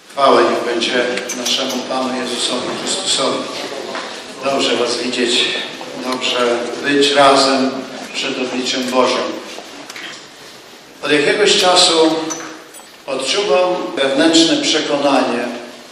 Chwała niech będzie naszemu Panu Jezusowi Chrystusowi. Dobrze Was widzieć, dobrze być razem przed obliczem Bożym. Od jakiegoś czasu odczuwam wewnętrzne przekonanie,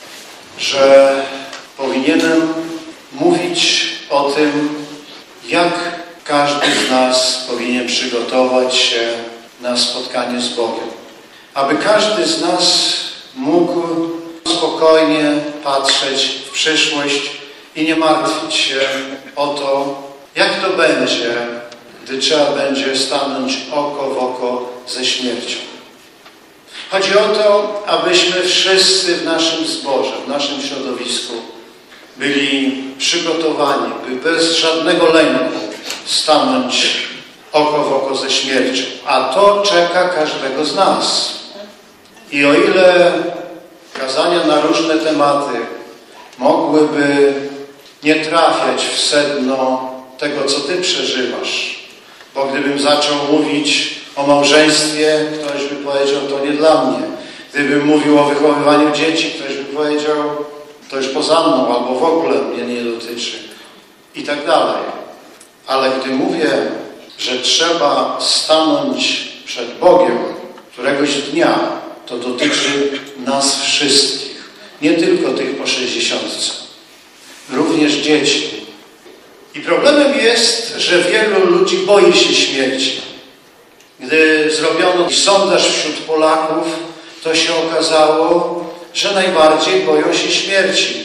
że powinienem mówić o tym, jak każdy z nas powinien przygotować się na spotkanie z Bogiem. Aby każdy z nas mógł spokojnie patrzeć w przyszłość i nie martwić się o to, jak to będzie, gdy trzeba będzie stanąć oko w oko ze śmiercią. Chodzi o to, abyśmy wszyscy w naszym zborze, w naszym środowisku byli przygotowani, by bez żadnego lęku stanąć oko w oko ze śmiercią. A to czeka każdego z nas. I o ile kazania na różne tematy mogłyby nie trafiać w sedno tego, co Ty przeżywasz, bo gdybym zaczął mówić o małżeństwie, ktoś by powiedział, to nie dla mnie. Gdybym mówił o wychowywaniu dzieci, ktoś by powiedział, to już poza mną, albo w ogóle mnie nie dotyczy. I tak dalej. Ale gdy mówię, że trzeba stanąć przed Bogiem któregoś dnia, to dotyczy nas wszystkich. Nie tylko tych po 60. Również dzieci. I problemem jest, że wielu ludzi boi się śmierci. Gdy zrobiono sondaż wśród Polaków, to się okazało, że najbardziej boją się śmierci.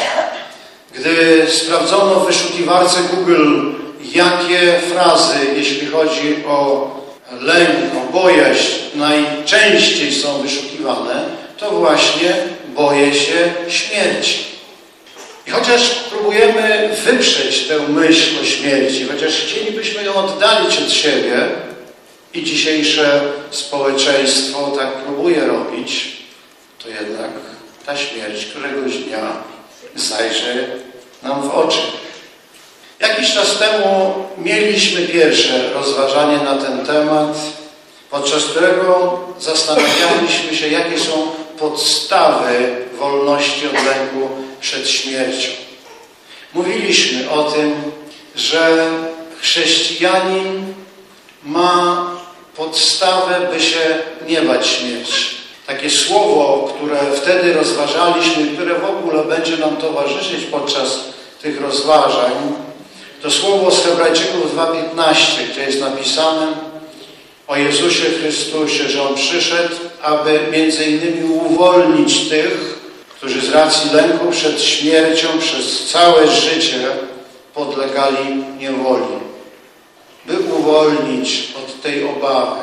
Gdy sprawdzono w wyszukiwarce Google, jakie frazy, jeśli chodzi o lęk, o bojaźń, najczęściej są wyszukiwane, to właśnie boję się śmierci. I chociaż próbujemy wyprzeć tę myśl o śmierci, chociaż chcielibyśmy ją oddalić od siebie i dzisiejsze społeczeństwo tak próbuje robić, to jednak ta śmierć któregoś dnia zajrzy nam w oczy. Jakiś czas temu mieliśmy pierwsze rozważanie na ten temat, podczas którego zastanawialiśmy się, jakie są podstawy wolności od lęku przed śmiercią. Mówiliśmy o tym, że chrześcijanin ma podstawę, by się nie bać śmierci. Takie słowo, które wtedy rozważaliśmy, które w ogóle będzie nam towarzyszyć podczas tych rozważań, to słowo z Hebrajczyków 2:15, gdzie jest napisane o Jezusie Chrystusie, że On przyszedł, aby między innymi uwolnić tych, którzy z racji lęku przed śmiercią przez całe życie podlegali niewoli. By uwolnić od tej obawy,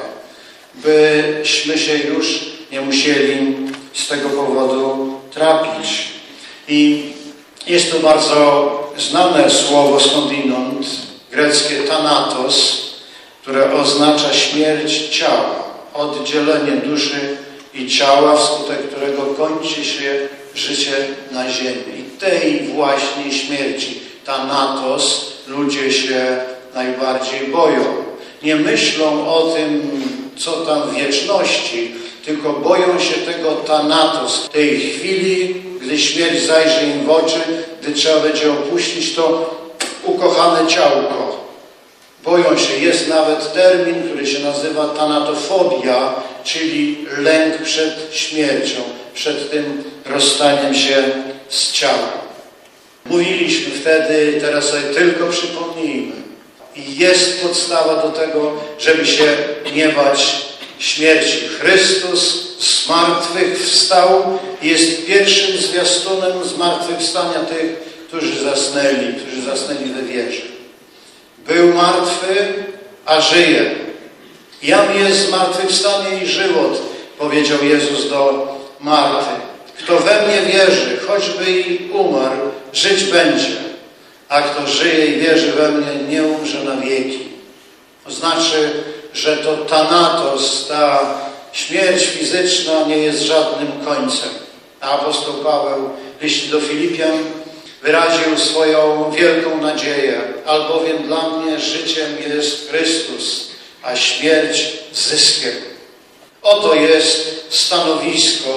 byśmy się już nie musieli z tego powodu trapić. I jest to bardzo znane słowo skądinąd, greckie thanatos, które oznacza śmierć ciała, oddzielenie duszy i ciała, wskutek którego kończy się życie na ziemi. I tej właśnie śmierci, thanatos, ludzie się najbardziej boją. Nie myślą o tym, co tam w wieczności, tylko boją się tego thanatos, tej chwili, gdy śmierć zajrzy im w oczy, gdy trzeba będzie opuścić to ukochane ciałko. Boją się. Jest nawet termin, który się nazywa thanatofobia, czyli lęk przed śmiercią, przed tym rozstaniem się z ciałem. Mówiliśmy wtedy, teraz sobie tylko przypomnijmy. I jest podstawa do tego, żeby się nie bać śmierci. Chrystus z martwych wstał i jest pierwszym zwiastunem zmartwychwstania tych, którzy zasnęli we wierze. Był martwy, a żyje. Jam jest zmartwychwstanie i żywot, powiedział Jezus do Marty. Kto we mnie wierzy, choćby i umarł, żyć będzie. A kto żyje i wierzy we mnie, nie umrze na wieki. To znaczy, że to thanatos, ta śmierć fizyczna nie jest żadnym końcem. A apostoł Paweł w liście do Filipian wyraził swoją wielką nadzieję, albowiem dla mnie życiem jest Chrystus, a śmierć zyskiem. Oto jest stanowisko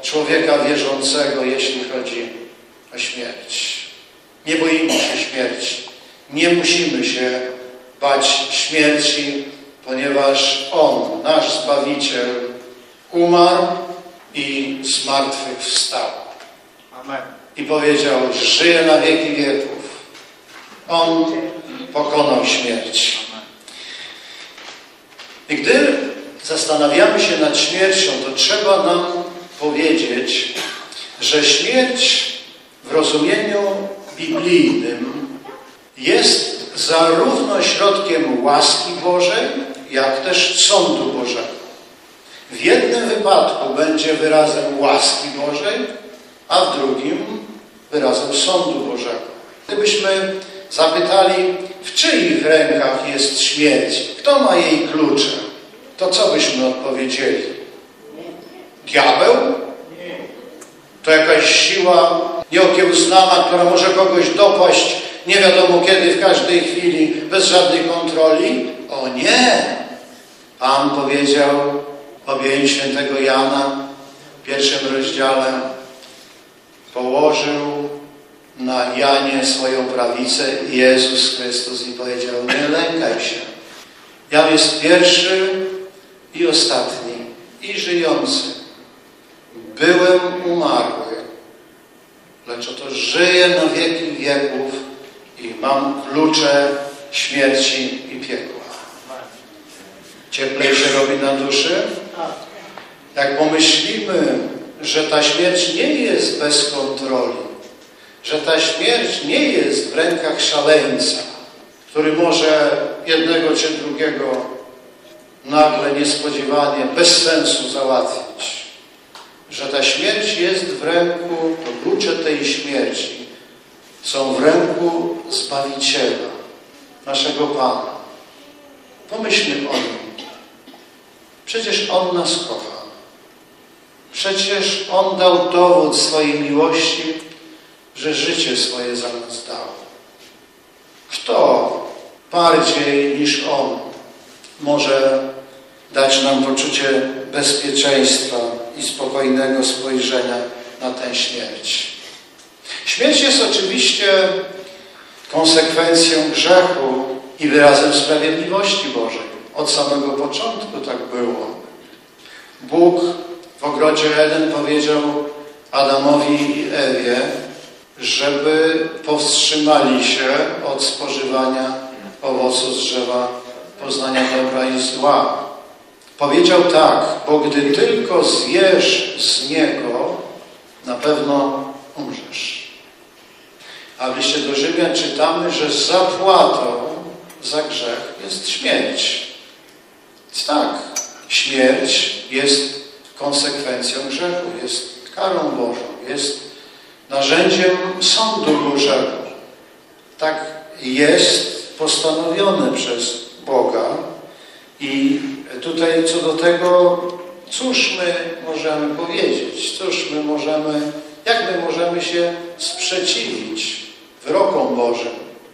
człowieka wierzącego, jeśli chodzi o śmierć. Nie boimy się śmierci. Nie musimy się bać śmierci, ponieważ On, nasz Zbawiciel, umarł i z martwych wstał. Amen. I powiedział, żyje na wieki wieków. On pokonał śmierć. I gdy zastanawiamy się nad śmiercią, to trzeba nam powiedzieć, że śmierć w rozumieniu biblijnym jest zarówno środkiem łaski Bożej, jak też sądu Bożego. W jednym wypadku będzie wyrazem łaski Bożej, a w drugim wyrazem sądu Bożego. Gdybyśmy zapytali, w czyich rękach jest śmierć, kto ma jej klucze, to co byśmy odpowiedzieli? Diabeł? To jakaś siła nieokiełznana, która może kogoś dopaść nie wiadomo kiedy, w każdej chwili, bez żadnej kontroli? O nie! Pan powiedział w objawieniu świętego Jana w 1 rozdziale, położył na Janie swoją prawicę Jezus Chrystus i powiedział, nie lękaj się. Jan jest pierwszy i ostatni i żyjący. Byłem umarły, lecz oto żyję na wieki wieków i mam klucze śmierci i piekła. Cieplej się robi na duszy? Jak pomyślimy, że ta śmierć nie jest bez kontroli, że ta śmierć nie jest w rękach szaleńca, który może jednego czy drugiego nagle, niespodziewanie, bez sensu załatwić, że ta śmierć jest w ręku, to klucze tej śmierci są w ręku Zbawiciela, naszego Pana. Pomyślmy o Nim. Przecież On nas kocha. Przecież On dał dowód swojej miłości, że życie swoje za nas dał. Kto bardziej niż On może dać nam poczucie bezpieczeństwa i spokojnego spojrzenia na tę śmierć? Śmierć jest oczywiście konsekwencją grzechu i wyrazem sprawiedliwości Bożej. Od samego początku tak było. Bóg w ogrodzie Eden powiedział Adamowi i Ewie, żeby powstrzymali się od spożywania owocu z drzewa poznania dobra i zła. Powiedział tak, bo gdy tylko zjesz z niego, na pewno umrzesz. A w liście do Rzymian czytamy, że zapłatą za grzech jest śmierć. Więc tak, śmierć jest konsekwencją grzechu, jest karą Bożą, jest narzędziem sądu Bożego. Tak jest postanowione przez Boga i tutaj co do tego, cóż my możemy powiedzieć, jak my możemy się sprzeciwić wyrokom Bożym.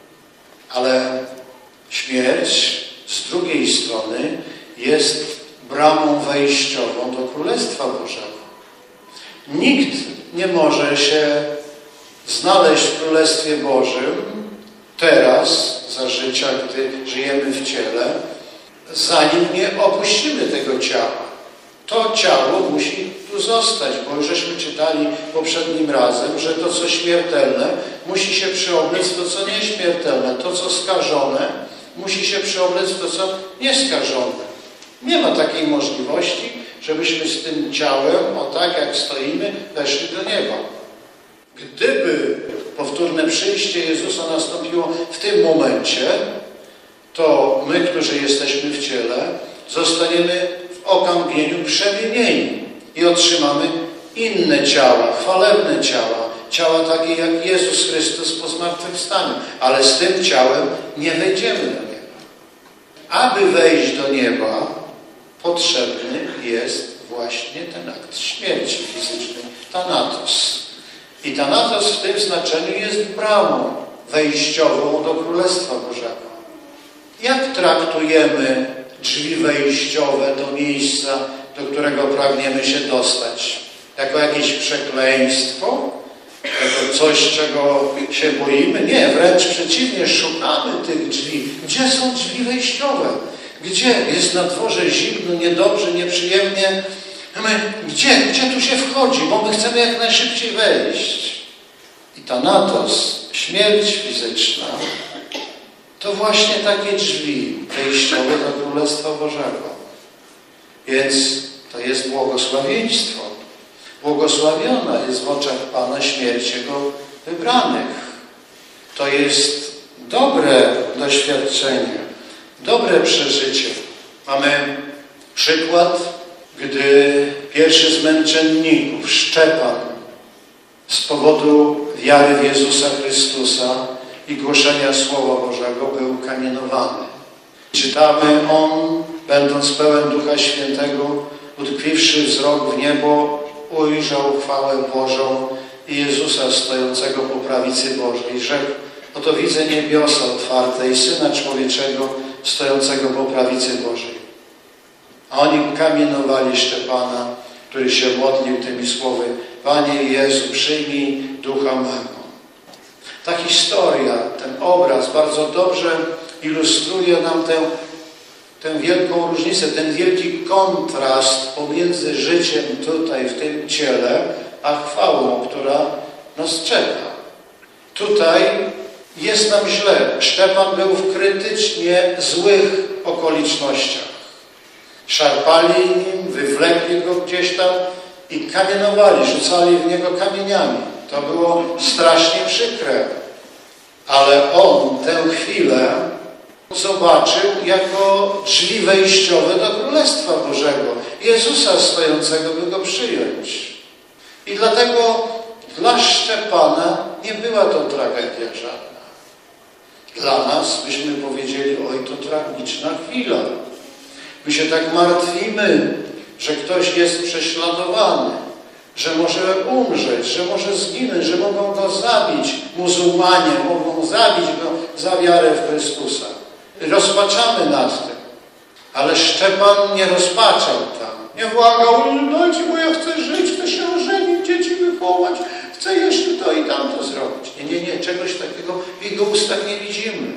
Ale śmierć z drugiej strony jest bramą wejściową do Królestwa Bożego. Nikt nie może się znaleźć w Królestwie Bożym teraz, za życia, gdy żyjemy w ciele, zanim nie opuścimy tego ciała. To ciało musi tu zostać, bo już żeśmy czytali poprzednim razem, że to, co śmiertelne, musi się przeoblec w to, co nieśmiertelne. To, co skażone, musi się przeoblec w to, co nieskażone. Nie ma takiej możliwości, żebyśmy z tym ciałem, o tak jak stoimy, weszli do nieba. Gdyby powtórne przyjście Jezusa nastąpiło w tym momencie, to my, którzy jesteśmy w ciele, zostaniemy w okamgnieniu przemienieni i otrzymamy inne ciała, chwalebne ciała, ciała takie jak Jezus Chrystus po zmartwychwstaniu, ale z tym ciałem nie wejdziemy do nieba. Aby wejść do nieba, potrzebny jest właśnie ten akt śmierci fizycznej, Thanatos. I Thanatos w tym znaczeniu jest bramą wejściową do Królestwa Bożego. Jak traktujemy drzwi wejściowe do miejsca, do którego pragniemy się dostać? jako jakieś przekleństwo, jako coś, czego się boimy. Nie, wręcz przeciwnie, szukamy tych drzwi. Gdzie są drzwi wejściowe? Gdzie jest na dworze zimno, niedobrze, nieprzyjemnie? Gdzie tu się wchodzi? Bo my chcemy jak najszybciej wejść. I Thanatos, śmierć fizyczna, to właśnie takie drzwi wejściowe do Królestwa Bożego. Więc to jest błogosławieństwo. Błogosławiona jest w oczach Pana śmierć Jego wybranych. To jest dobre doświadczenie, dobre przeżycie. Mamy przykład, gdy pierwszy z męczenników, Szczepan, z powodu wiary w Jezusa Chrystusa i głoszenia Słowa Bożego był kamienowany. Czytamy, on, będąc pełen Ducha Świętego, utkwiwszy wzrok w niebo, ujrzał chwałę Bożą i Jezusa stojącego po prawicy Bożej. Rzekł, oto widzę niebiosa otwarte i Syna Człowieczego stojącego po prawicy Bożej. A oni kamienowali Szczepana, który się modlił tymi słowy, Panie Jezu, przyjmij ducha mego. Ta historia, ten obraz bardzo dobrze ilustruje nam tę wielką różnicę, ten wielki kontrast pomiędzy życiem tutaj, w tym ciele, a chwałą, która nas czeka. Tutaj jest nam źle. Szczepan był w krytycznie złych okolicznościach. Szarpali nim, wywlekli go gdzieś tam i kamienowali, rzucali w niego kamieniami. To było strasznie przykre. Ale on tę chwilę zobaczył jako drzwi wejściowe do Królestwa Bożego. Jezusa stojącego, by go przyjąć. I dlatego dla Szczepana nie była to tragedia żadna. Dla nas byśmy powiedzieli, oj, to tragiczna chwila. My się tak martwimy, że ktoś jest prześladowany, że może umrzeć, że może zginąć, że mogą go zabić. Muzułmanie mogą zabić go za wiarę w Chrystusa. Rozpaczamy nad tym. Ale Szczepan nie rozpaczał tam. Nie błagał, dajcie, bo ja chcę żyć, chcę się ożenić, dzieci wychować, chcę jeszcze to i tamto zrobić. Nie, czegoś takiego w jego ustach nie widzimy.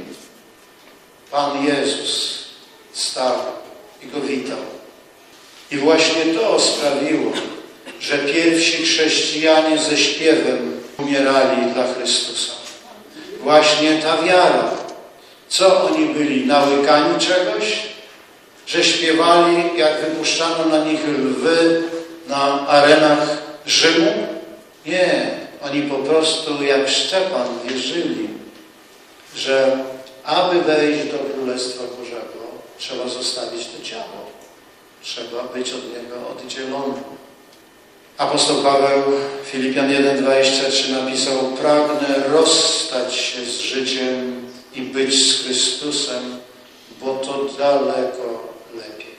Pan Jezus stał i go witał. I właśnie to sprawiło, że pierwsi chrześcijanie ze śpiewem umierali dla Chrystusa. Właśnie ta wiara. Co oni byli? Nałykani czegoś? Że śpiewali, jak wypuszczano na nich lwy na arenach Rzymu? Nie. Oni po prostu jak Szczepan wierzyli, że aby wejść do Królestwa Bożego, trzeba zostawić to ciało. Trzeba być od niego oddzielonym. Apostoł Paweł, Filipian 1,23 napisał, pragnę rozstać się z życiem i być z Chrystusem, bo to daleko lepiej.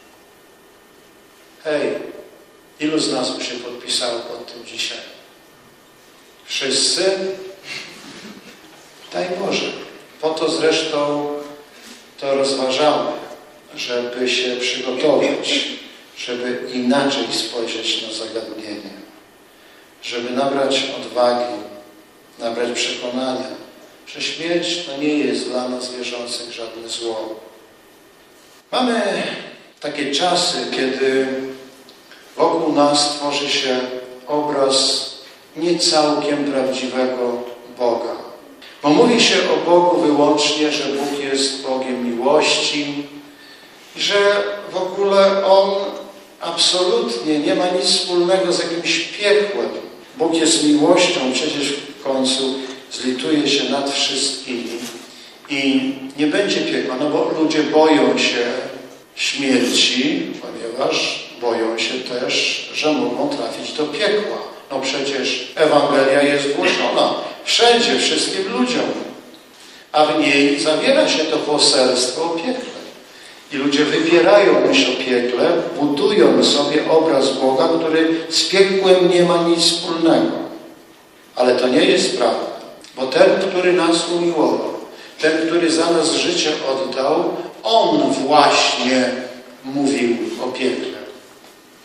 Hej, ilu z nas by się podpisało pod tym dzisiaj? Wszyscy? Daj Boże. Po to zresztą to rozważamy, żeby się przygotować, żeby inaczej spojrzeć na zagadnienie, żeby nabrać odwagi, nabrać przekonania, że śmierć to nie jest dla nas wierzących żadne zło. Mamy takie czasy, kiedy wokół nas tworzy się obraz nie całkiem prawdziwego Boga. Bo mówi się o Bogu wyłącznie, że Bóg jest Bogiem miłości, że w ogóle On absolutnie nie ma nic wspólnego z jakimś piekłem. Bóg jest miłością, przecież w końcu zlituje się nad wszystkimi i nie będzie piekła, no bo ludzie boją się śmierci, ponieważ boją się też, że mogą trafić do piekła. No przecież Ewangelia jest głoszona wszędzie, wszystkim ludziom, a w niej zawiera się to poselstwo o piekle. I ludzie wybierają myśl o piekle, budują sobie obraz Boga, który z piekłem nie ma nic wspólnego. Ale to nie jest prawda, bo ten, który nas umiłował, ten, który za nas życie oddał, On właśnie mówił o piekle.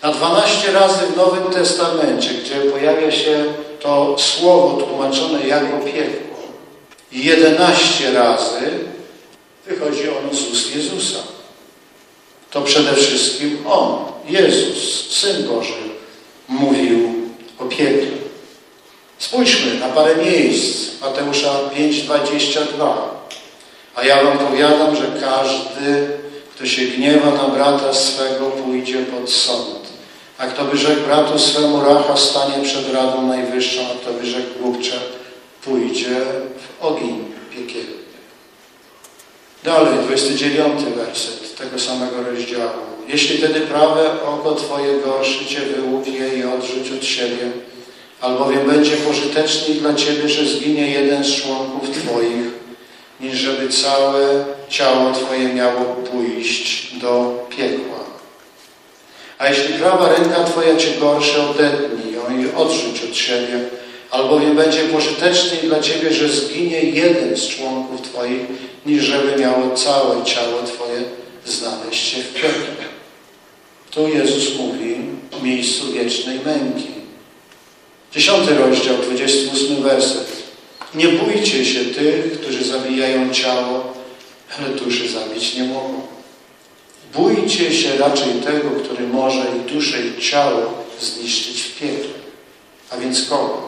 Na 12 razy w Nowym Testamencie, gdzie pojawia się to słowo tłumaczone jako piekło, i 11 razy wychodzi ono z ust Jezusa. To przede wszystkim On, Jezus, Syn Boży, mówił o piekle. Spójrzmy na parę miejsc. Mateusza 5:22. A ja wam powiadam, że każdy, kto się gniewa na brata swego, pójdzie pod sąd. A kto by rzekł bratu swemu racha, stanie przed Radą Najwyższą, a kto by rzekł głupcze, pójdzie w ogień piekielny. Dalej, 29 werset tego samego rozdziału. Jeśli tedy prawe oko twoje gorszy cię wyłup je i odrzuć od siebie, albowiem będzie pożyteczniej dla ciebie, że zginie jeden z członków twoich, niż żeby całe ciało twoje miało pójść do piekła. A jeśli prawa ręka twoja cię gorszy, odetnij ją i odrzuć od siebie, albowiem będzie pożyteczniej dla ciebie, że zginie jeden z członków twoich, niż żeby miało całe ciało twoje znaleźć się w piekle. Tu Jezus mówi o miejscu wiecznej męki. 10 rozdział, 28 werset. Nie bójcie się tych, którzy zabijają ciało, ale duszy zabić nie mogą. Bójcie się raczej tego, który może i duszę, i ciało zniszczyć w piekle. A więc kogo?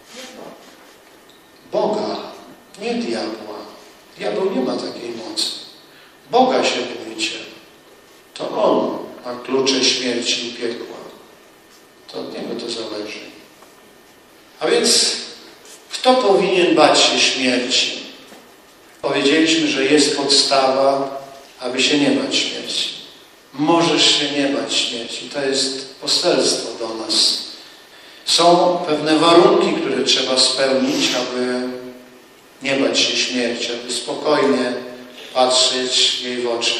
Boga, nie diabła. Diabeł nie ma takiej mocy. Boga się bójcie. To On ma klucze śmierci i piekła. To od Niego to zależy. A więc kto powinien bać się śmierci? Powiedzieliśmy, że jest podstawa, aby się nie bać śmierci. Możesz się nie bać śmierci. To jest poselstwo do nas. Są pewne warunki, które trzeba spełnić, aby nie bać się śmierci, aby spokojnie patrzeć jej w oczy.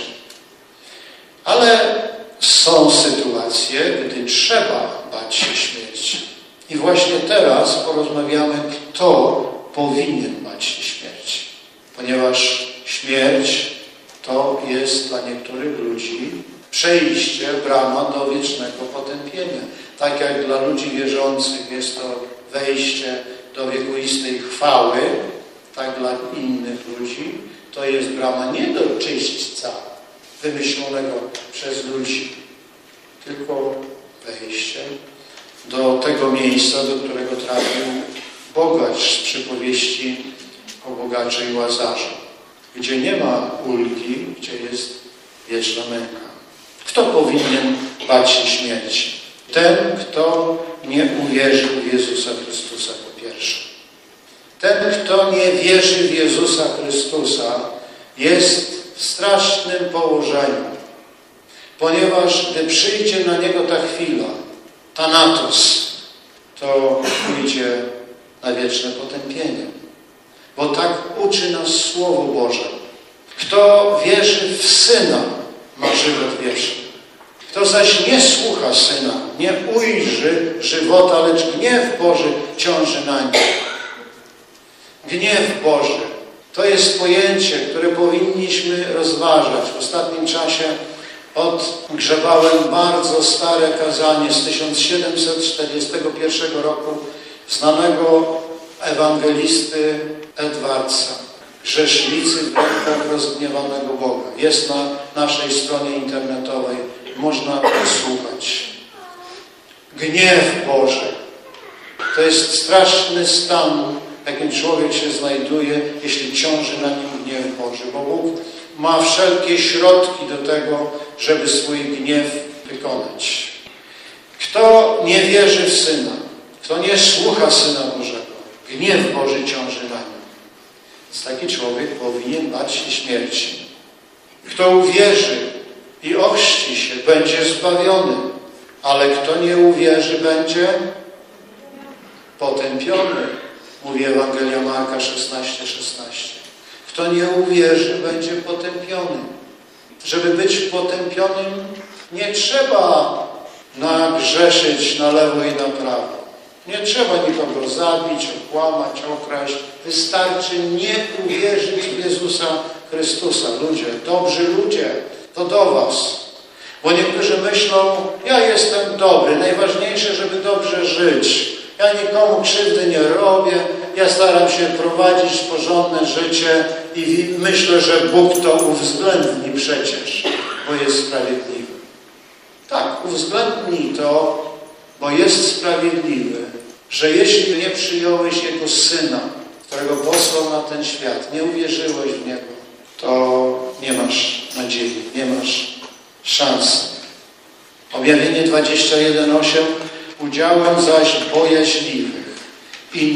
Ale są sytuacje, gdy trzeba bać się śmierci. I właśnie teraz porozmawiamy, kto powinien bać się śmierci. Ponieważ śmierć to jest dla niektórych ludzi przejście, brama do wiecznego potępienia. Tak jak dla ludzi wierzących jest to wejście do wiekuistej chwały, tak dla innych ludzi to jest brama nie do czyśćca wymyślonego przez ludzi, tylko wejście do tego miejsca, do którego trafił bogacz z przypowieści o bogaczu i Łazarzu, gdzie nie ma ulgi, gdzie jest wieczna męka. Kto powinien bać się śmierci? Ten, kto nie uwierzył w Jezusa Chrystusa po pierwsze. Ten, kto nie wierzy w Jezusa Chrystusa, jest w strasznym położeniu, ponieważ gdy przyjdzie na niego ta chwila, Thanatos, to pójdzie na wieczne potępienie. Bo tak uczy nas Słowo Boże. Kto wierzy w Syna, ma żywot wieczny. Kto zaś nie słucha Syna, nie ujrzy żywota, lecz gniew Boży ciąży na nim. Gniew Boży to jest pojęcie, które powinniśmy rozważać. W ostatnim czasie odgrzebałem bardzo stare kazanie z 1741 roku znanego ewangelisty Edwardsa. Grzesznicy w rękach rozgniewanego Boga. Jest na naszej stronie internetowej. Można posłuchać. Gniew Boży to jest straszny stan, w jakim człowiek się znajduje, jeśli ciąży na nim gniew Boży. Bo Bóg ma wszelkie środki do tego, żeby swój gniew wykonać. Kto nie wierzy w Syna, kto nie słucha Syna Bożego, gniew Boży ciąży na nim. Więc taki człowiek powinien bać się śmierci. Kto uwierzy i ochrzci się, będzie zbawiony, ale kto nie uwierzy, będzie potępiony. Mówi Ewangelia Marka 16:16. Kto nie uwierzy, będzie potępiony. Żeby być potępionym, nie trzeba nagrzeszyć na lewo i na prawo. Nie trzeba nikogo zabić, okłamać, okraść. Wystarczy nie uwierzyć w Jezusa Chrystusa. Ludzie, dobrzy ludzie, to do was. Bo niektórzy myślą, ja jestem dobry, najważniejsze, żeby dobrze żyć. Ja nikomu krzywdy nie robię, ja staram się prowadzić porządne życie i myślę, że Bóg to uwzględni przecież, bo jest sprawiedliwy. Tak, uwzględnij to, bo jest sprawiedliwy, że jeśli nie przyjąłeś Jego Syna, którego posłał na ten świat, nie uwierzyłeś w Niego, to nie masz nadziei, nie masz szans. Objawienie 21:8 udziałem zaś bojaźliwych i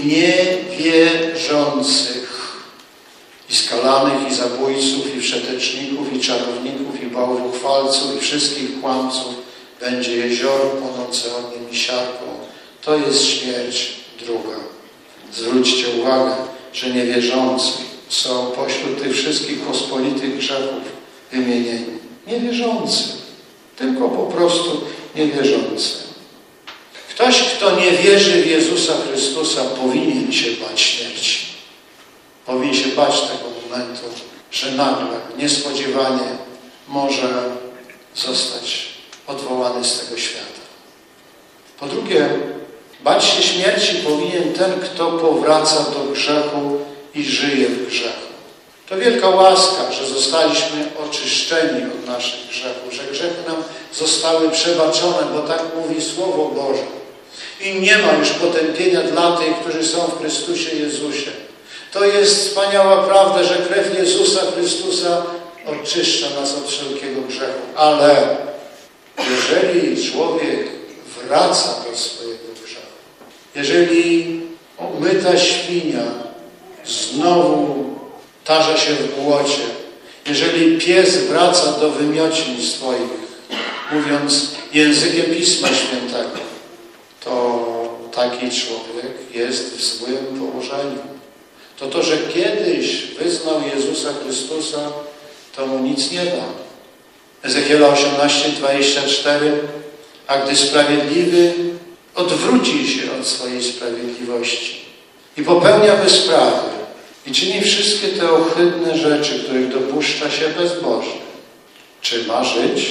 niewierzących, i skalanych, i zabójców, i wszeteczników, i czarowników, i bałwochwalców, i wszystkich kłamców będzie jezioro płonące ogniem i siarką. To jest śmierć druga. Zwróćcie uwagę, że niewierzący są pośród tych wszystkich pospolitych grzechów wymienieni. Niewierzący. Tylko po prostu niewierzący. Ktoś, kto nie wierzy w Jezusa Chrystusa, powinien się bać śmierci. Powinien się bać tego momentu, że nagle, niespodziewanie może zostać odwołany z tego świata. Po drugie, bać się śmierci powinien ten, kto powraca do grzechu i żyje w grzechu. To wielka łaska, że zostaliśmy oczyszczeni od naszych grzechów, że grzechy nam zostały przebaczone, bo tak mówi Słowo Boże. I nie ma już potępienia dla tych, którzy są w Chrystusie Jezusie. To jest wspaniała prawda, że krew Jezusa Chrystusa oczyszcza nas od wszelkiego grzechu. Ale jeżeli człowiek wraca do swojego grzechu, jeżeli umyta świnia znowu tarza się w błocie, jeżeli pies wraca do wymiocin swoich, mówiąc językiem Pisma Świętego, to taki człowiek jest w złym położeniu. To, że kiedyś wyznał Jezusa Chrystusa, to mu nic nie da. Ezechiela 18:24, a gdy sprawiedliwy odwróci się od swojej sprawiedliwości i popełnia bezprawie i czyni wszystkie te ohydne rzeczy, których dopuszcza się bezbożny, czy ma żyć?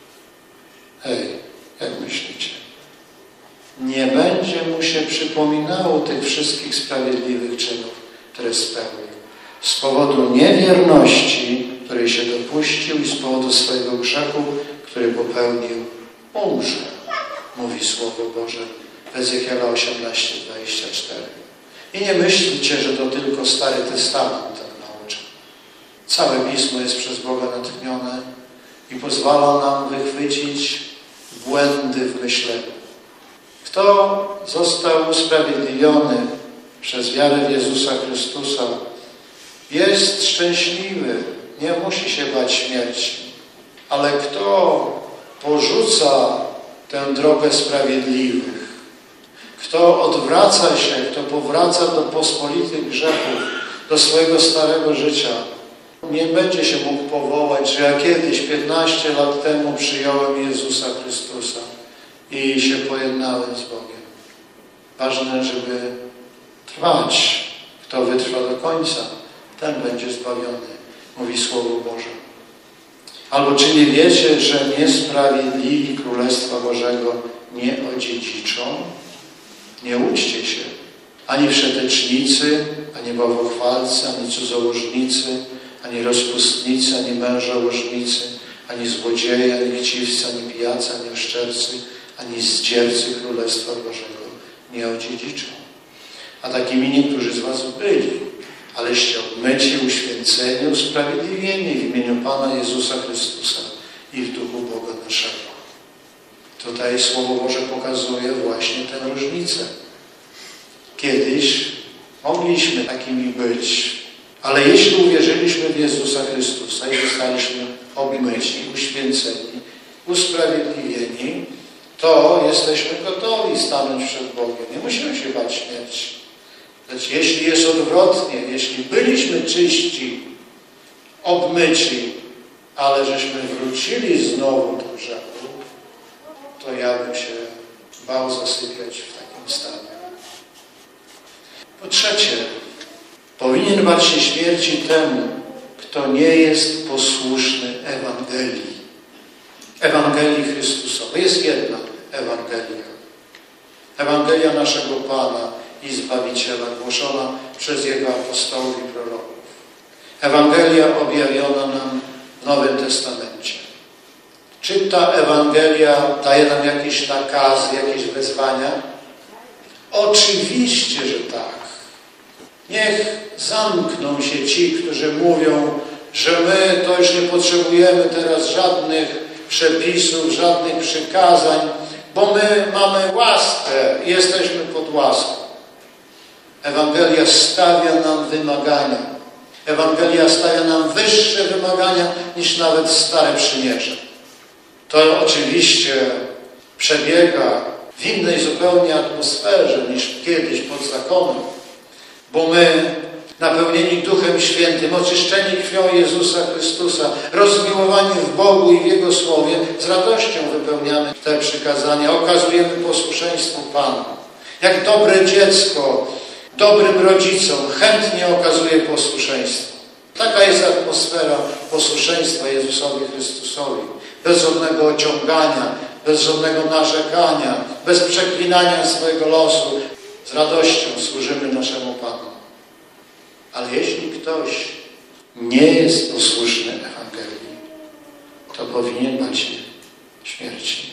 Jak myślicie? Nie będzie mu się przypominało tych wszystkich sprawiedliwych czynów, które spełnił. Z powodu niewierności, której się dopuścił, i z powodu swojego grzechu, który popełnił, umrze, mówi Słowo Boże w Ezechiela 18:24. I nie myślcie, że to tylko Stary Testament tak naucza. Całe Pismo jest przez Boga natchnione i pozwala nam wychwycić błędy w myśleniu. Kto został usprawiedliwiony przez wiarę w Jezusa Chrystusa, jest szczęśliwy, nie musi się bać śmierci. Ale kto porzuca tę drogę sprawiedliwych, kto odwraca się, kto powraca do pospolitych grzechów, do swojego starego życia, nie będzie się mógł powołać, że ja kiedyś 15 lat temu przyjąłem Jezusa Chrystusa i się pojednałem z Bogiem. Ważne, żeby trwać. Kto wytrwa do końca, ten będzie zbawiony, mówi Słowo Boże. Albo czy nie wiecie, że niesprawiedliwi Królestwa Bożego nie odziedziczą? Nie łudźcie się. Ani wszetecznicy, ani bałwochwalcy, ani cudzołożnicy, ani rozpustnicy, ani mężołożnicy, ani złodzieje, ani chciwcy, ani pijacy, ani oszczercy, ani zdziercy Królestwa Bożego nie odziedziczą. A takimi niektórzy z was byli, aleście obmyci, uświęceni, usprawiedliwieni w imieniu Pana Jezusa Chrystusa i w Duchu Boga naszego. Tutaj Słowo Boże pokazuje właśnie tę różnicę. Kiedyś mogliśmy takimi być, ale jeśli uwierzyliśmy w Jezusa Chrystusa i zostaliśmy obmyci, uświęceni, usprawiedliwieni, to jesteśmy gotowi stanąć przed Bogiem. Nie musimy się bać śmierci. Lecz jeśli jest odwrotnie, jeśli byliśmy czyści, obmyci, ale żeśmy wrócili znowu do grzechu, to ja bym się bał zasypiać w takim stanie. Po trzecie, powinien bać się śmierci temu, kto nie jest posłuszny Ewangelii. Ewangelii Chrystusowej. Jest jedna Ewangelia. Ewangelia naszego Pana i Zbawiciela, głoszona przez Jego apostołów i proroków. Ewangelia objawiona nam w Nowym Testamencie. Czy ta Ewangelia daje nam jakieś nakazy, jakieś wezwania? Oczywiście, że tak. Niech zamkną się ci, którzy mówią, że my to już nie potrzebujemy teraz żadnych przepisów, żadnych przykazań, bo my mamy łaskę i jesteśmy pod łaską. Ewangelia stawia nam wymagania. Ewangelia stawia nam wyższe wymagania niż nawet Stare Przymierze. To oczywiście przebiega w innej zupełnie atmosferze niż kiedyś pod zakonem, bo my, napełnieni Duchem Świętym, oczyszczeni krwią Jezusa Chrystusa, rozmiłowani w Bogu i w Jego Słowie, z radością wypełniamy te przykazania, okazujemy posłuszeństwo Panu. Jak dobre dziecko dobrym rodzicom chętnie okazuje posłuszeństwo. Taka jest atmosfera posłuszeństwa Jezusowi Chrystusowi. Bez żadnego ociągania, bez żadnego narzekania, bez przeklinania swojego losu. Z radością służymy naszemu Panu. Ale jeśli ktoś nie jest posłuszny Ewangelii, to powinien bać się śmierci.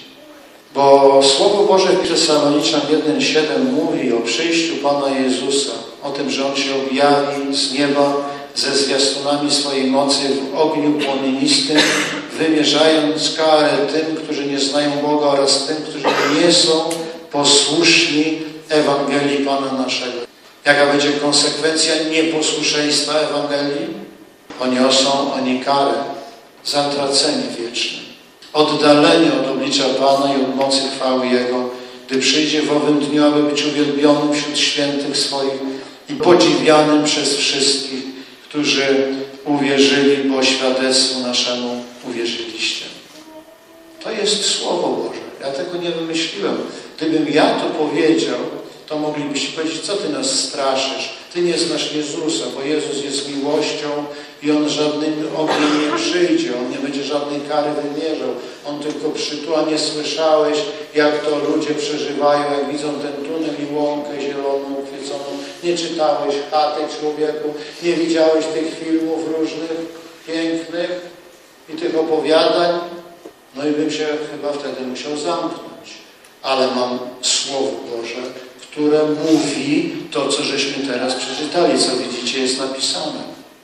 Bo Słowo Boże w Tesaloniczan 1:7 mówi o przyjściu Pana Jezusa, o tym, że On się objawi z nieba ze zwiastunami swojej mocy w ogniu płomienistym, wymierzając karę tym, którzy nie znają Boga oraz tym, którzy nie są posłuszni Ewangelii Pana naszego. Jaka będzie konsekwencja nieposłuszeństwa Ewangelii? Poniosą oni karę, zatracenie wieczne, oddalenie od oblicza Pana i od mocy chwały Jego, gdy przyjdzie w owym dniu, aby być uwielbionym wśród świętych swoich i podziwianym przez wszystkich, którzy uwierzyli, bo świadectwu naszemu uwierzyliście. To jest Słowo Boże. Ja tego nie wymyśliłem. Gdybym ja to powiedział, to moglibyście powiedzieć, co Ty nas straszysz? Ty nie znasz Jezusa, bo Jezus jest miłością i On żadnym ogniem nie przyjdzie. On nie będzie żadnej kary wymierzał. On tylko przytula. Nie słyszałeś, jak to ludzie przeżywają, jak widzą ten tunel i łąkę zieloną, uchwyconą. Nie czytałeś chaty człowieku. Nie widziałeś tych filmów różnych, pięknych i tych opowiadań. No i bym się chyba wtedy musiał zamknąć. Ale mam Słowo Boże, które mówi to, co żeśmy teraz przeczytali, co widzicie, jest napisane.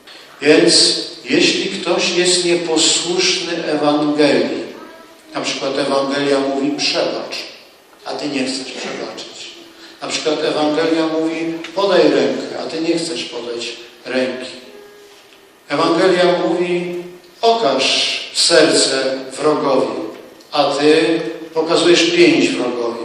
Więc jeśli ktoś jest nieposłuszny Ewangelii, na przykład Ewangelia mówi przebacz, a ty nie chcesz przebaczyć. Na przykład Ewangelia mówi podaj rękę, a ty nie chcesz podać ręki. Ewangelia mówi okaż serce wrogowi, a ty pokazujesz pięść wrogowi.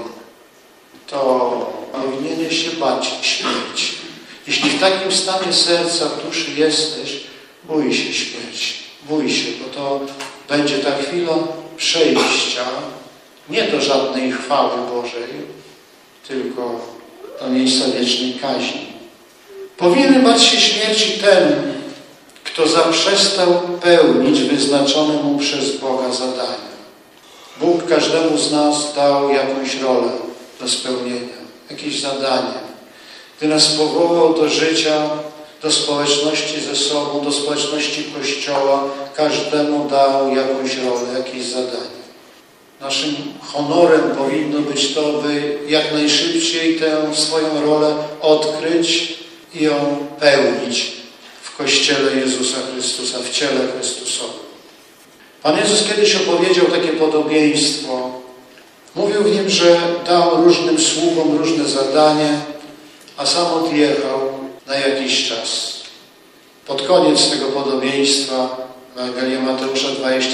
To powinieneś się bać śmierci. Jeśli w takim stanie serca, w duszy jesteś, bój się śmierci. Bój się, bo to będzie ta chwila przejścia nie do żadnej chwały Bożej, tylko do miejsca wiecznej kaźni. Powinien bać się śmierci ten, kto zaprzestał pełnić wyznaczone mu przez Boga zadania. Bóg każdemu z nas dał jakąś rolę do spełnienia, jakieś zadanie. Gdy nas powołał do życia, do społeczności ze sobą, do społeczności Kościoła, każdemu dał jakąś rolę, jakieś zadanie. Naszym honorem powinno być to, by jak najszybciej tę swoją rolę odkryć i ją pełnić w Kościele Jezusa Chrystusa, w ciele Chrystusowym. Pan Jezus kiedyś opowiedział takie podobieństwo. Mówił w nim, że dał różnym sługom różne zadanie, a sam odjechał na jakiś czas. Pod koniec tego podobieństwa Ewangelia Mateusza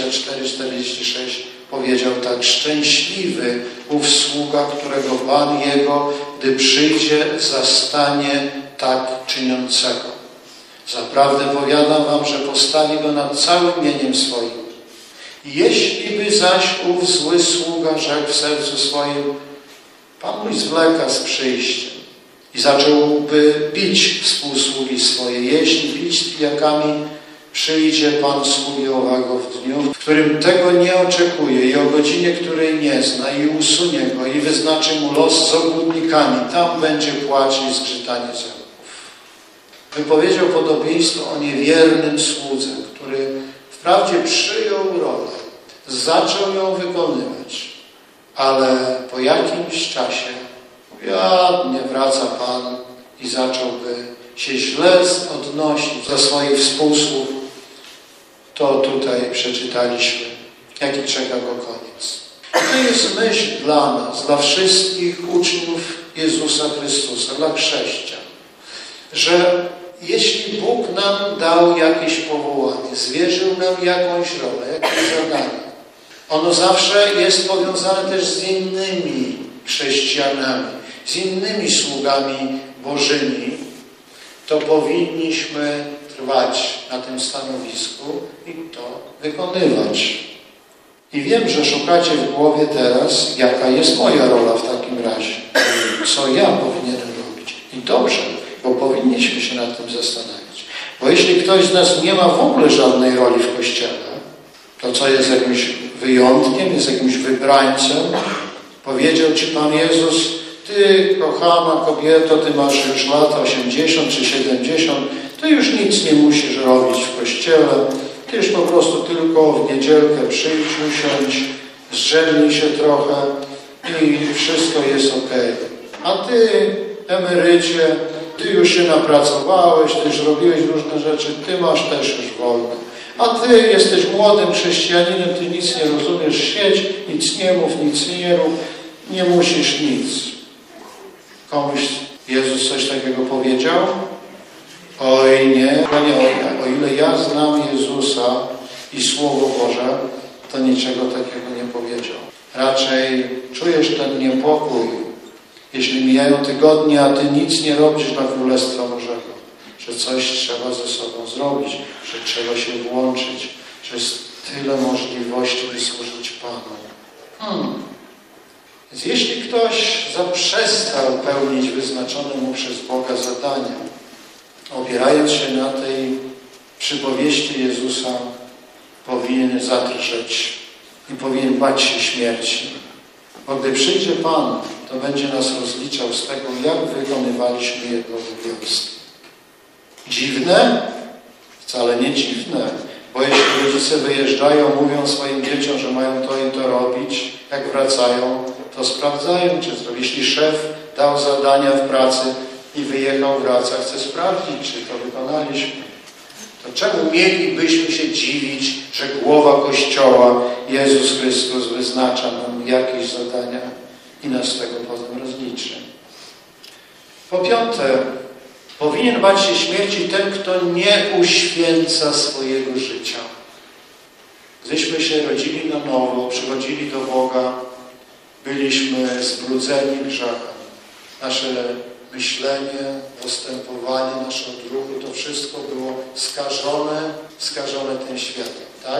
24:46 powiedział tak: szczęśliwy ów sługa, którego Pan jego, gdy przyjdzie, zastanie tak czyniącego. Zaprawdę powiadam wam, że postawi go nad całym mieniem swoim. Jeśli by zaś ów zły sługa rzekł w sercu swoim: Pan mój zwleka z przyjściem, i zacząłby bić współsługi swoje, jeść i pić z pijakami, Przyjdzie Pan sługi owego w dniu, w którym tego nie oczekuje i o godzinie, której nie zna, i usunie go i wyznaczy mu los z obłudnikami. Tam będzie płacz i zgrzytanie zębów. Wypowiedział podobieństwo o niewiernym słudze, który wprawdzie przyjął rolę, zaczął ją wykonywać, ale po jakimś czasie nie wraca Pan i zacząłby się źle odnosić do swoich współsług. To tutaj przeczytaliśmy, jaki czeka go koniec. To jest myśl dla nas, dla wszystkich uczniów Jezusa Chrystusa, dla chrześcijan, że jeśli Bóg nam dał jakieś powołanie, zwierzył nam jakąś rolę, jakieś zadanie, ono zawsze jest powiązane też z innymi chrześcijanami, z innymi sługami Bożymi, to powinniśmy trwać na tym stanowisku i to wykonywać. I wiem, że szukacie w głowie teraz, jaka jest moja rola w takim razie. Co ja powinienem robić. I dobrze, bo powinniśmy się nad tym zastanawiać. Bo jeśli ktoś z nas nie ma w ogóle żadnej roli w Kościele, to co jest jakimś wyjątkiem, jest jakimś wybrańcem, powiedział Ci Pan Jezus: Ty, kochana kobieto, Ty masz już lat 80 czy 70, Ty już nic nie musisz robić w Kościele, Ty już po prostu tylko w niedzielkę przyjdź, usiądź, zdrzemnij się trochę i wszystko jest okej. A Ty, emerycie, Ty już się napracowałeś, Ty już robiłeś różne rzeczy, Ty masz też już wolne. A Ty jesteś młodym chrześcijaninem, Ty nic nie rozumiesz, siedź, nic nie mów, nic nie rób, nie musisz nic. Komuś Jezus coś takiego powiedział? Oj nie. O ile ja znam Jezusa i Słowo Boże, to niczego takiego nie powiedział. Raczej czujesz ten niepokój, jeśli mijają tygodnie, a Ty nic nie robisz dla Królestwa Bożego, że coś trzeba ze sobą zrobić, że trzeba się włączyć, że jest tyle możliwości, by służyć Panu. Więc jeśli ktoś zaprzestał pełnić wyznaczone mu przez Boga zadania, opierając się na tej przypowieści Jezusa, powinien zadrżeć i powinien bać się śmierci. Bo gdy przyjdzie Pan, to będzie nas rozliczał z tego, jak wykonywaliśmy Jego obowiązki. Dziwne? Wcale nie dziwne. Bo jeśli rodzice wyjeżdżają, mówią swoim dzieciom, że mają to i to robić, jak wracają, to sprawdzają, czy zrobią. Jeśli szef dał zadania w pracy i wyjechał, wraca, chce sprawdzić, czy to wykonaliśmy. To czemu mielibyśmy się dziwić, że głowa Kościoła, Jezus Chrystus, wyznacza nam jakieś zadania i nas z tego potem rozliczy. Po piąte, powinien bać się śmierci ten, kto nie uświęca swojego życia. Gdyśmy się rodzili na nowo, przychodzili do Boga, byliśmy zbrudzeni grzechem. Nasze myślenie, postępowanie, nasze odruchy, to wszystko było skażone tym światem, tak?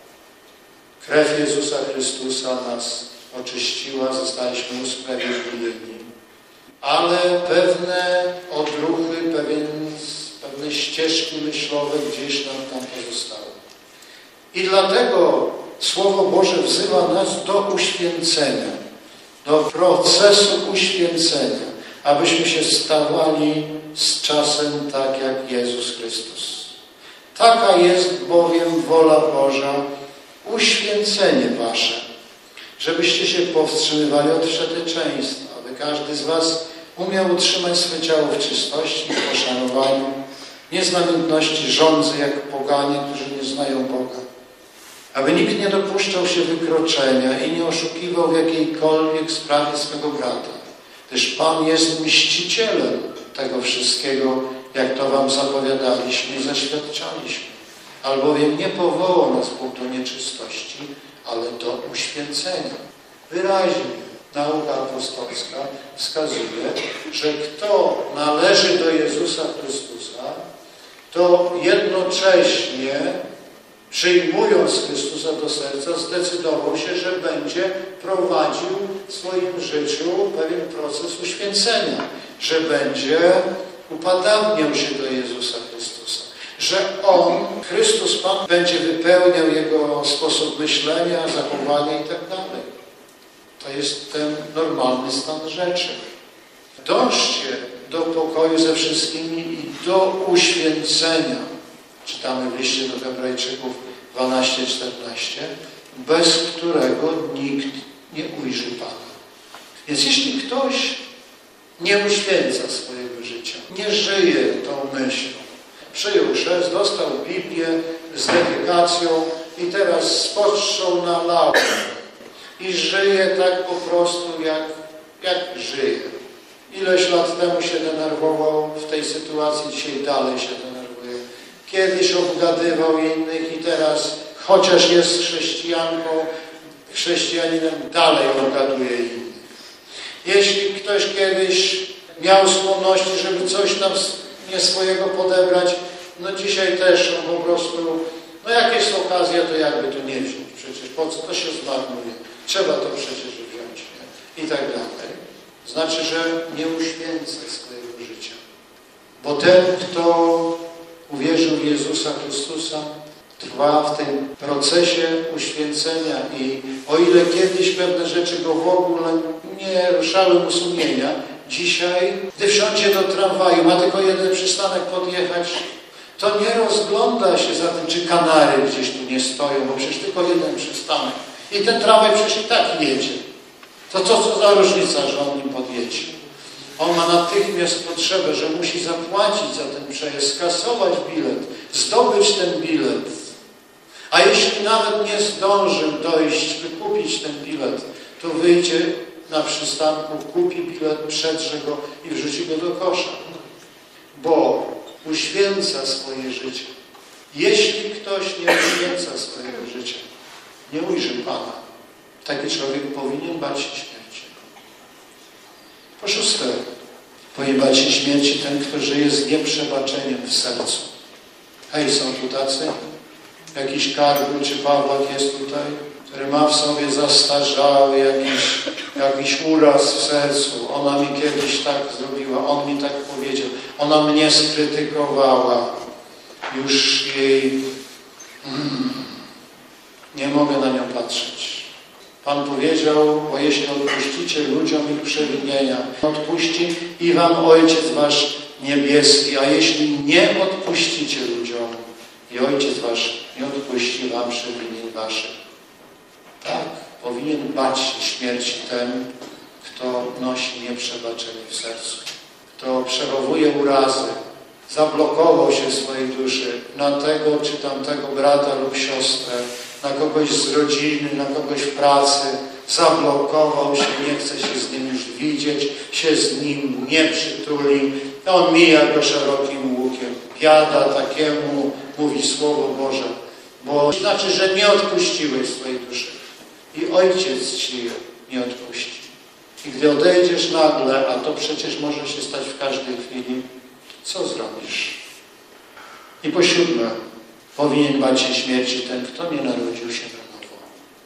Krew Jezusa Chrystusa nas oczyściła, zostaliśmy usprawiedliwieni. Ale pewne odruchy, pewne ścieżki myślowe gdzieś nam tam pozostały. I dlatego Słowo Boże wzywa nas do uświęcenia, do procesu uświęcenia, abyśmy się stawali z czasem tak jak Jezus Chrystus. Taka jest bowiem wola Boża, uświęcenie wasze, żebyście się powstrzymywali od wszeteczeństwa, aby każdy z was umiał utrzymać swe ciało w czystości i poszanowaniu, nie z namiętności żądzy jak poganie, którzy nie znają Boga. Aby nikt nie dopuszczał się wykroczenia i nie oszukiwał w jakiejkolwiek sprawie swego brata, gdyż Pan jest mścicielem tego wszystkiego, jak to wam zapowiadaliśmy i zaświadczaliśmy. Albowiem nie powołał nas Bóg do nieczystości, ale do uświęcenia. Wyraźnie nauka apostolska wskazuje, że kto należy do Jezusa Chrystusa, to jednocześnie przyjmując Chrystusa do serca, zdecydował się, że będzie prowadził w swoim życiu pewien proces uświęcenia, że będzie upadabniał się do Jezusa Chrystusa, że On, Chrystus Pan, będzie wypełniał jego sposób myślenia, zachowania i tak dalej. To jest ten normalny stan rzeczy. Dążcie do pokoju ze wszystkimi i do uświęcenia. Czytamy w liście do Hebrajczyków 12:14, bez którego nikt nie ujrzy Pana. Więc jeśli ktoś nie uświęca swojego życia, nie żyje tą myślą, przyjął chrzest, dostał Biblię z dedykacją i teraz spoczął na laurach i żyje tak po prostu, jak żyje. Ileś lat temu się denerwował w tej sytuacji, dzisiaj dalej się denerwuje. Kiedyś obgadywał innych i teraz, chociaż jest chrześcijaninem, dalej obgaduje innych. Jeśli ktoś kiedyś miał skłonności, żeby coś tam nie swojego podebrać, no dzisiaj też on po prostu, no jak jest okazja, to jakby tu nie wziąć. Przecież po co to się zmarnuje? Trzeba to przecież wziąć, nie? I tak dalej. Znaczy, że nie uświęca swojego życia. Bo ten, kto uwierzył w Jezusa Chrystusa, trwa w tym procesie uświęcenia i o ile kiedyś pewne rzeczy go w ogóle nie ruszały mu sumienia, dzisiaj, gdy wsiądzie do tramwaju, ma tylko jeden przystanek podjechać, to nie rozgląda się za tym, czy kanary gdzieś tu nie stoją, bo przecież tylko jeden przystanek. I ten tramwaj przecież i tak jedzie. To co za różnica, że on nim podjedzie? On ma natychmiast potrzebę, że musi zapłacić za ten przejazd, skasować bilet, zdobyć ten bilet. A jeśli nawet nie zdąży dojść, wykupić ten bilet, to wyjdzie na przystanku, kupi bilet, przedrze go i wrzuci go do kosza. Bo uświęca swoje życie. Jeśli ktoś nie uświęca swojego życia, nie ujrzy Pana, taki człowiek powinien bać się śmierci. Po szóste, powinien bać się śmierci ten, kto żyje z nieprzebaczeniem w sercu. Hej, są tu tacy? Jakiś Kargul czy Pawłak jest tutaj, który ma w sobie zastarzały jakiś uraz w sercu. Ona mi kiedyś tak zrobiła, on mi tak powiedział, ona mnie skrytykowała. Już jej nie mogę na nią patrzeć. Pan powiedział, bo jeśli odpuścicie ludziom ich przewinienia, odpuści i wam Ojciec wasz niebieski, a jeśli nie odpuścicie ludziom, i Ojciec wasz nie odpuści wam przewinień waszych. Tak, powinien bać się śmierci ten, kto nosi nieprzebaczenie w sercu, kto przechowuje urazy, zablokował się w swojej duszy na tego czy tamtego brata lub siostrę, na kogoś z rodziny, na kogoś w pracy, zablokował się, nie chce się z nim już widzieć, się z nim nie przytuli, on mija go szerokim łukiem. Biada takiemu, mówi Słowo Boże, bo znaczy, że nie odpuściłeś swojej duszy i Ojciec ci nie odpuści. I gdy odejdziesz nagle, a to przecież może się stać w każdej chwili, co zrobisz? I po siódme, powinien bać się śmierci ten, kto nie narodził się na nowo.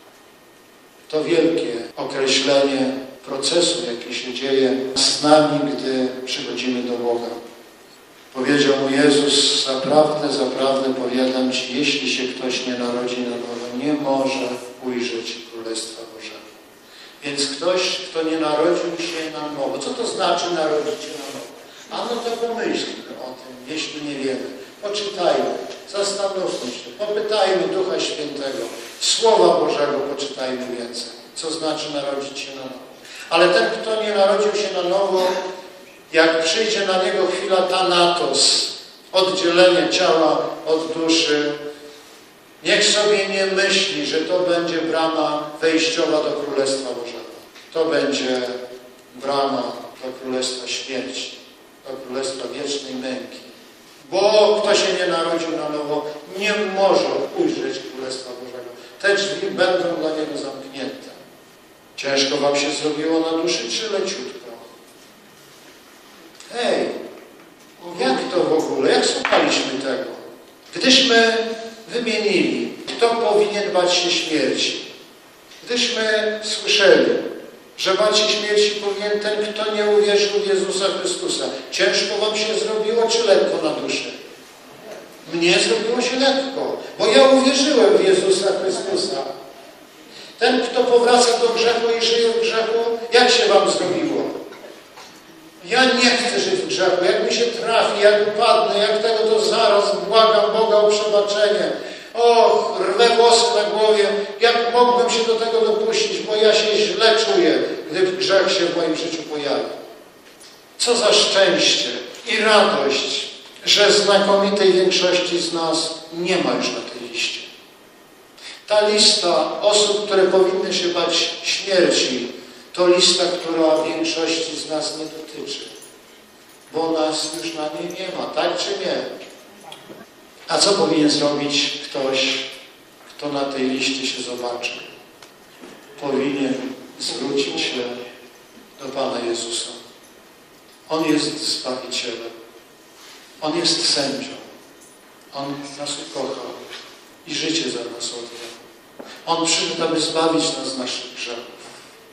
To wielkie określenie procesu, jaki się dzieje z nami, gdy przychodzimy do Boga. Powiedział mu Jezus, zaprawdę, zaprawdę powiadam ci, jeśli się ktoś nie narodzi na nowo, nie może ujrzeć Królestwa Bożego. Więc ktoś, kto nie narodził się na nowo. Co to znaczy narodzić się na nowo? A no to pomyślmy o tym, jeśli nie wiemy. Poczytajmy, zastanówmy się, popytajmy Ducha Świętego, Słowa Bożego poczytajmy więcej. Co znaczy narodzić się na nowo? Ale ten, kto nie narodził się na nowo, jak przyjdzie na niego chwila thanatos, oddzielenie ciała od duszy, niech sobie nie myśli, że to będzie brama wejściowa do Królestwa Bożego. To będzie brama do Królestwa śmierci, do Królestwa wiecznej męki. Bo kto się nie narodził na nowo, nie może ujrzeć Królestwa Bożego. Te drzwi będą dla niego zamknięte. Ciężko wam się zrobiło na duszy, czy leciutko? Hej, jak to w ogóle? Jak słuchaliśmy tego? Gdyśmy wymienili, kto powinien bać się śmierci. Gdyśmy słyszeli, że bać się śmierci powinien ten, kto nie uwierzył w Jezusa Chrystusa. Ciężko wam się zrobiło, czy lekko na duszy? Mnie zrobiło się lekko, bo ja uwierzyłem w Jezusa Chrystusa. Ten, kto powraca do grzechu i żyje w grzechu, jak się wam zrobiło? Ja nie chcę żyć w grzechu. Jak mi się trafi, jak upadnę, jak tego, to zaraz błagam Boga o przebaczenie. Och, rwę włosy na głowie. Jak mogłem się do tego dopuścić, bo ja się źle czuję, gdy grzech się w moim życiu pojawi. Co za szczęście i radość, że znakomitej większości z nas nie ma już na tej liście. Ta lista osób, które powinny się bać śmierci, to lista, która większości z nas nie dotyczy. Bo nas już na niej nie ma, tak czy nie? A co powinien zrobić ktoś, kto na tej liście się zobaczy? Powinien zwrócić się do Pana Jezusa. On jest Zbawicielem. On jest sędzią. On nas ukochał i życie za nas oddał. On przyszedł, aby zbawić nas z naszych grzechów.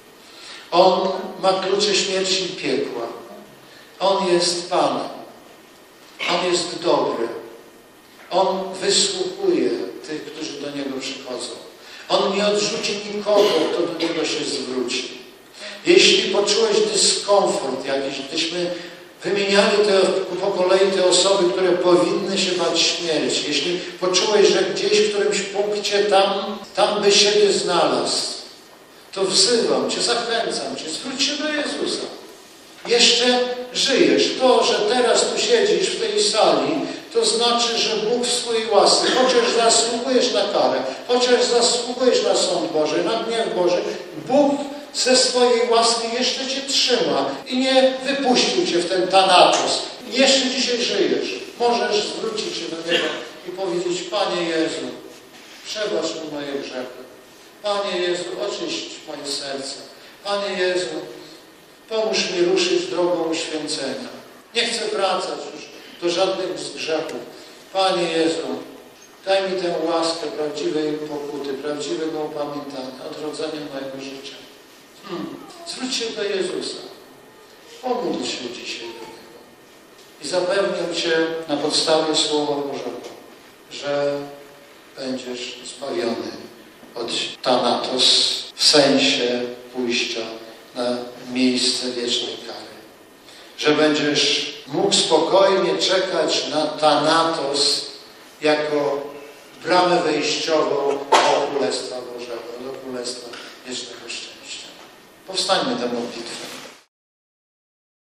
On ma klucze śmierci i piekła. On jest Panem. On jest dobry. On wysłuchuje tych, którzy do Niego przychodzą. On nie odrzuci nikogo, kto do Niego się zwróci. Jeśli poczułeś dyskomfort jakiś, gdyśmy wymieniali po kolei te osoby, które powinny się bać śmierci. Jeśli poczułeś, że gdzieś w którymś punkcie tam by siebie znalazł, to wzywam Cię, zachęcam Cię, zwróć się do Jezusa. Jeszcze żyjesz. To, że teraz tu siedzisz w tej sali, to znaczy, że Bóg w swojej łasce, chociaż zasługujesz na karę, chociaż zasługujesz na sąd Boży, na gniew Boży, Bóg ze swojej łaski jeszcze Cię trzyma i nie wypuścił Cię w ten Thanatos. Jeszcze dzisiaj żyjesz. Możesz zwrócić się do Niego i powiedzieć: Panie Jezu, przebacz mi moje grzechy. Panie Jezu, oczyść moje serce. Panie Jezu, pomóż mi ruszyć drogą uświęcenia. Nie chcę wracać już do żadnych z grzechów. Panie Jezu, daj mi tę łaskę prawdziwej pokuty, prawdziwego upamiętania, odrodzenia mojego życia. Zwróć się do Jezusa. Pomódl się dzisiaj do Niego. I zapewniam Cię na podstawie Słowa Bożego, że będziesz zbawiony od Thanatos w sensie pójścia na miejsce wiecznej kary. Że będziesz mógł spokojnie czekać na Thanatos jako bramę wejściową do Królestwa Bożego, do Królestwa wiecznego szczęścia. Powstańmy do modlitwy.